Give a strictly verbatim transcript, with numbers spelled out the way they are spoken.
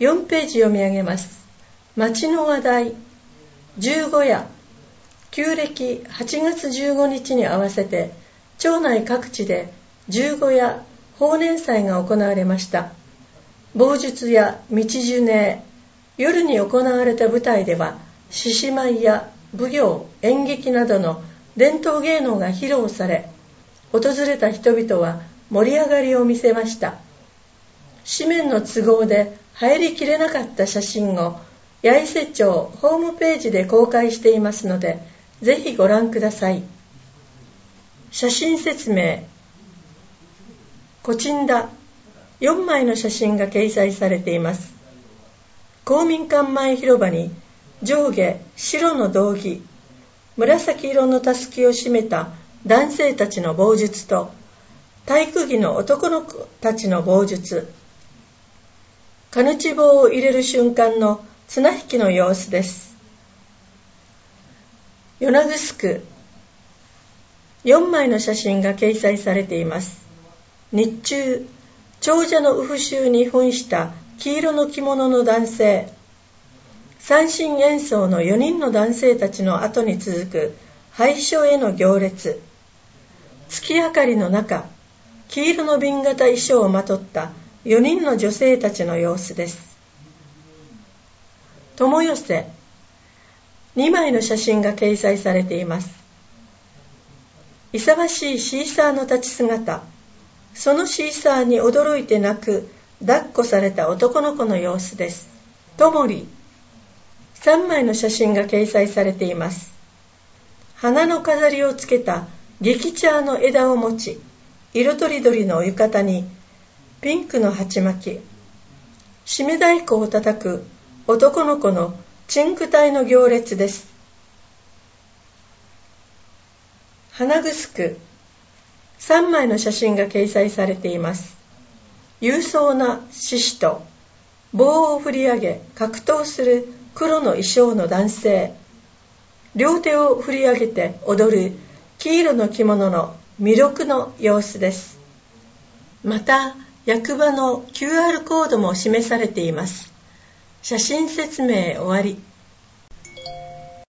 よんページ読み上げます。町の話題、十五夜、旧暦はちがつじゅうごにちに合わせて町内各地で十五夜法年祭が行われました。棒術や道巡礼、夜に行われた舞台では獅子舞や舞踊、演劇などの伝統芸能が披露され、訪れた人々は盛り上がりを見せました。紙面の都合で入りきれなかった写真を八重瀬町ホームページで公開していますので、ぜひご覧ください。写真説明。コチンダ、よんまいの写真が掲載されています。公民館前広場に上下白の道着、紫色のたすきを締めた男性たちの棒術と、体育着の男の子たちの棒術、カヌチ棒を入れる瞬間の綱引きの様子です。与那城、よんまいの写真が掲載されています。日中、長者の羽衣に扮した黄色の着物の男性、三線演奏のよにんの男性たちの後に続く拝所への行列、月明かりの中、黄色の紅型衣装をまとったよにんの女性たちの様子です。友寄せ、にまいの写真が掲載されています。勇ましいシーサーの立ち姿、そのシーサーに驚いて泣く抱っこされた男の子の様子です。ともり、さんまいの写真が掲載されています。花の飾りをつけた激茶の枝を持ち、色とりどりの浴衣にピンクの鉢巻き、締め太鼓を叩く男の子のチンク隊の行列です。花城、さんまいの写真が掲載されています。勇壮な獅子と棒を振り上げ格闘する黒の衣装の男性、両手を振り上げて踊る黄色の着物の魅力の様子です。また、役場の キューアール コードも示されています。写真説明終わり。